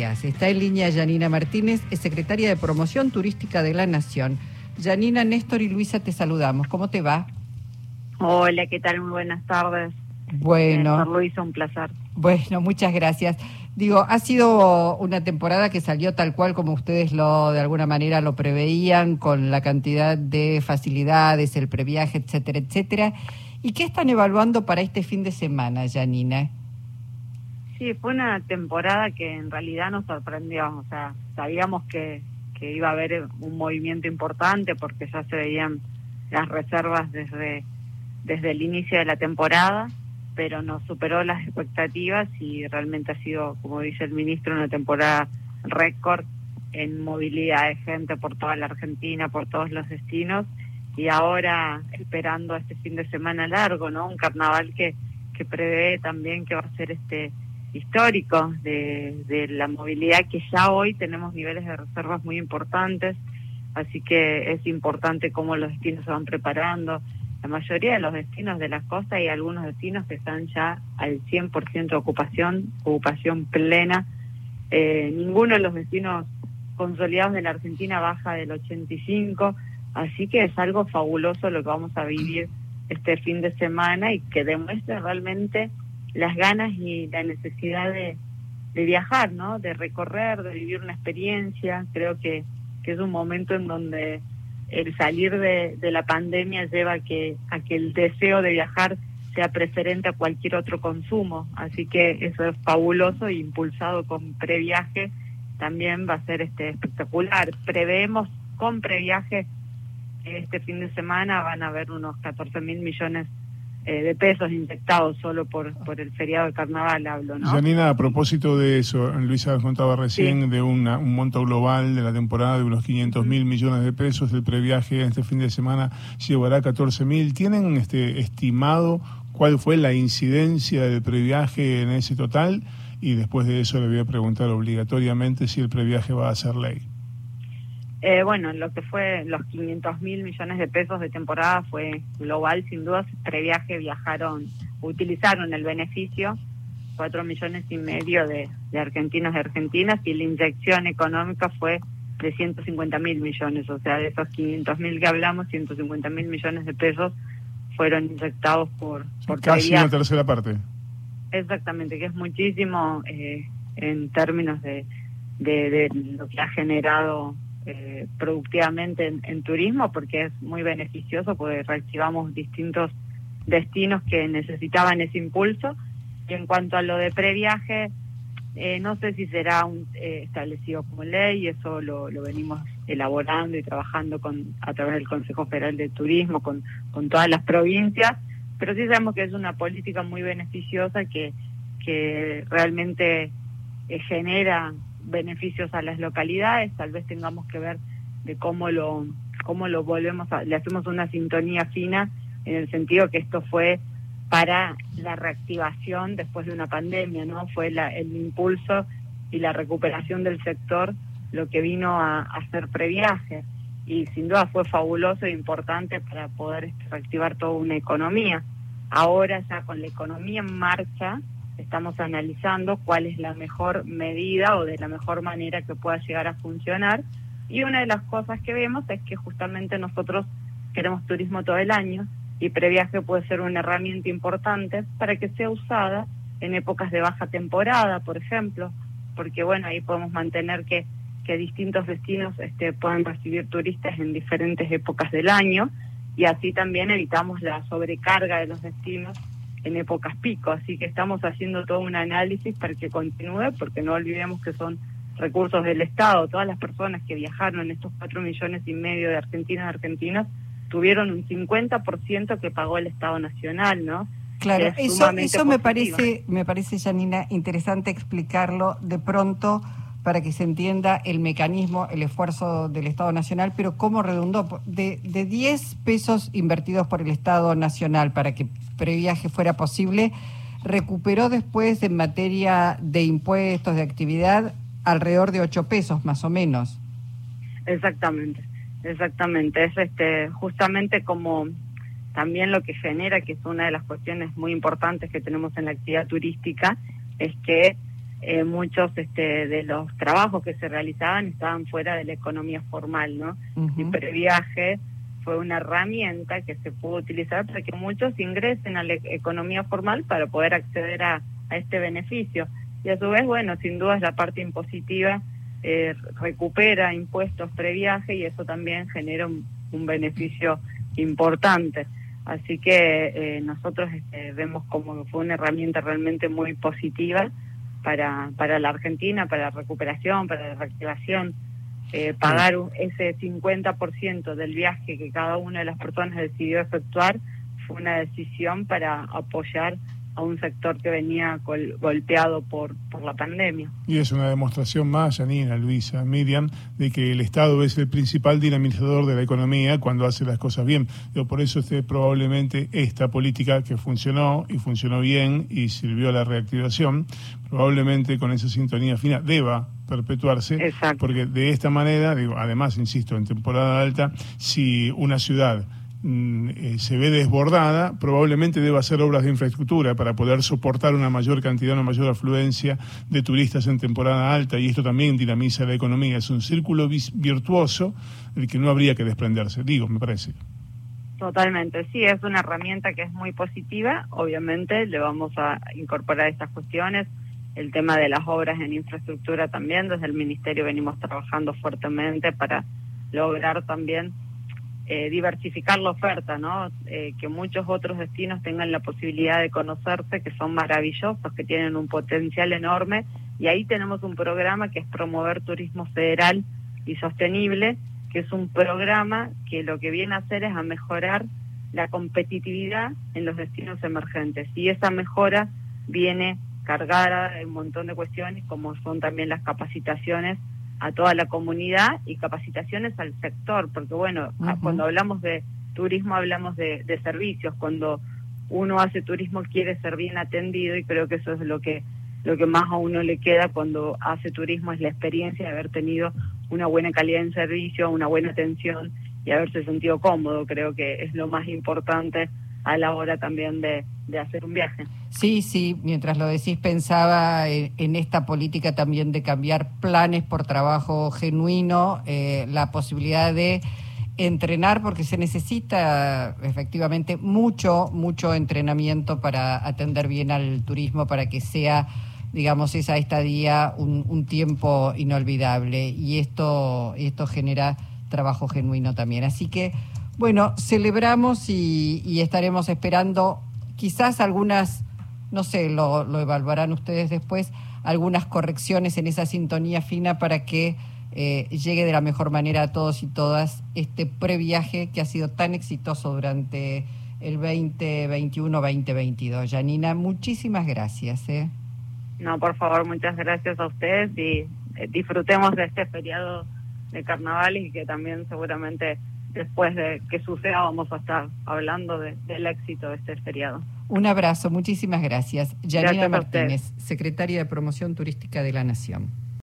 que hace. Está en línea Yanina Martínez, es secretaria de Promoción Turística de la Nación. Yanina, Néstor y Luisa, te saludamos. ¿Cómo te va? Hola, ¿qué tal? Muy buenas tardes. Bueno. Néstor, Luisa, un placer. Bueno, muchas gracias. Digo, ha sido una temporada que salió tal cual como ustedes de alguna manera lo preveían, con la cantidad de facilidades, el previaje, etcétera, etcétera. ¿Y qué están evaluando para este fin de semana, Yanina? Sí, fue una temporada que en realidad nos sorprendió. O sea, sabíamos que iba a haber un movimiento importante porque ya se veían las reservas desde el inicio de la temporada, pero nos superó las expectativas y realmente ha sido, como dice el ministro, una temporada récord en movilidad de gente por toda la Argentina, por todos los destinos, y ahora esperando este fin de semana largo, ¿no? Un carnaval que prevé también que va a ser histórico de la movilidad, que ya hoy tenemos niveles de reservas muy importantes, así que es importante cómo los destinos se van preparando. La mayoría de los destinos de la costa y algunos destinos que están ya al 100% de ocupación plena. Ninguno de los destinos consolidados de la Argentina baja del 85%, así que es algo fabuloso lo que vamos a vivir este fin de semana y que demuestra realmente las ganas y la necesidad de viajar, ¿no? De recorrer, de vivir una experiencia. Creo que es un momento en donde el salir de la pandemia lleva a que el deseo de viajar sea preferente a cualquier otro consumo, así que eso es fabuloso, e impulsado con previaje también va a ser espectacular. Preveemos con previaje este fin de semana van a haber unos 14.000 millones de pesos inyectados solo por el feriado de carnaval, hablo, ¿no? Yanina, a propósito de eso, Luisa contaba recién Sí. de un monto global de la temporada de unos 500.000 millones de pesos. El previaje este fin de semana llevará 14.000. ¿Tienen estimado cuál fue la incidencia del previaje en ese total? Y después de eso le voy a preguntar obligatoriamente si el previaje va a ser ley. Bueno, lo que fue los 500.000 millones de pesos de temporada fue global, sin dudas. Previaje utilizaron el beneficio 4,5 millones de argentinos y argentinas, y la inyección económica fue de 150.000 millones, o sea, de esos 500.000 que hablamos, 150.000 millones de pesos fueron inyectados por casi previaje. una tercera parte. Exactamente, que es muchísimo en términos de lo que ha generado productivamente en turismo, porque es muy beneficioso, porque reactivamos distintos destinos que necesitaban ese impulso. Y en cuanto a lo de previaje, no sé si será establecido como ley, eso lo venimos elaborando y trabajando a través del Consejo Federal de Turismo, con todas las provincias, pero sí sabemos que es una política muy beneficiosa que realmente genera beneficios a las localidades. Tal vez tengamos que ver de cómo lo volvemos le hacemos una sintonía fina, en el sentido que esto fue para la reactivación después de una pandemia, ¿no? Fue el impulso y la recuperación del sector lo que vino a hacer previaje, y sin duda fue fabuloso e importante para poder reactivar toda una economía. Ahora, ya con la economía en marcha, estamos analizando cuál es la mejor medida o de la mejor manera que pueda llegar a funcionar, y una de las cosas que vemos es que justamente nosotros queremos turismo todo el año, y previaje puede ser una herramienta importante para que sea usada en épocas de baja temporada, por ejemplo, porque bueno, ahí podemos mantener que distintos destinos puedan recibir turistas en diferentes épocas del año, y así también evitamos la sobrecarga de los destinos en épocas pico. Así que estamos haciendo todo un análisis para que continúe, porque no olvidemos que son recursos del Estado. Todas las personas que viajaron en estos 4,5 millones de argentinos y argentinas tuvieron un 50% que pagó el Estado Nacional, ¿no? Claro, eso me positivo. parece, Yanina, interesante explicarlo de pronto para que se entienda el mecanismo, el esfuerzo del Estado Nacional, pero cómo redundó. De 10 pesos invertidos por el Estado Nacional para que previaje fuera posible, recuperó después en materia de impuestos, de actividad, alrededor de 8 pesos más o menos. Exactamente. Es justamente como también lo que genera, que es una de las cuestiones muy importantes que tenemos en la actividad turística, es que muchos de los trabajos que se realizaban estaban fuera de la economía formal, ¿no? Y Previaje fue una herramienta que se pudo utilizar para que muchos ingresen a la economía formal para poder acceder a este beneficio. Y a su vez, bueno, sin duda es la parte impositiva, recupera impuestos Previaje y eso también genera un beneficio importante. Así que nosotros vemos como fue una herramienta realmente muy positiva para la Argentina, para la recuperación, para la reactivación. Pagar ese 50% del viaje que cada una de las personas decidió efectuar fue una decisión para apoyar a un sector que venía golpeado por la pandemia. Y es una demostración más, Janina, Luisa, Miriam, de que el Estado es el principal dinamizador de la economía cuando hace las cosas bien. Por eso probablemente esta política que funcionó y funcionó bien y sirvió a la reactivación, probablemente con esa sintonía fina deba perpetuarse. Exacto. Porque de esta manera, además, insisto, en temporada alta, si una ciudad se ve desbordada, probablemente deba hacer obras de infraestructura para poder soportar una mayor cantidad, una mayor afluencia de turistas en temporada alta, y esto también dinamiza la economía. Es un círculo virtuoso del que no habría que desprenderse, me parece. Totalmente, sí, es una herramienta que es muy positiva. Obviamente le vamos a incorporar estas cuestiones, el tema de las obras en infraestructura también. Desde el Ministerio venimos trabajando fuertemente para lograr también diversificar la oferta, ¿no? Que muchos otros destinos tengan la posibilidad de conocerse, que son maravillosos, que tienen un potencial enorme, y ahí tenemos un programa que es Promover Turismo Federal y Sostenible, que es un programa que lo que viene a hacer es a mejorar la competitividad en los destinos emergentes, y esa mejora viene cargada de un montón de cuestiones, como son también las capacitaciones a toda la comunidad y capacitaciones al sector, porque bueno, cuando hablamos de turismo hablamos de servicios. Cuando uno hace turismo quiere ser bien atendido, y creo que eso es lo que más a uno le queda cuando hace turismo, es la experiencia de haber tenido una buena calidad en servicio, una buena atención y haberse sentido cómodo. Creo que es lo más importante a la hora también de hacer un viaje. Sí, mientras lo decís pensaba en esta política también de cambiar planes por trabajo genuino, la posibilidad de entrenar, porque se necesita efectivamente mucho entrenamiento para atender bien al turismo, para que sea, digamos, esa estadía un tiempo inolvidable, y esto genera trabajo genuino también. Así que, bueno, celebramos y estaremos esperando quizás algunas, no sé, lo evaluarán ustedes después, algunas correcciones en esa sintonía fina para que llegue de la mejor manera a todos y todas este previaje que ha sido tan exitoso durante el 2021-2022. Janina, muchísimas gracias. No, por favor, muchas gracias a ustedes, y disfrutemos de este feriado de carnaval, y que también seguramente después de que suceda vamos a estar hablando del éxito de este feriado. Un abrazo, muchísimas gracias. Janina Gracias Martínez, secretaria de Promoción Turística de la Nación.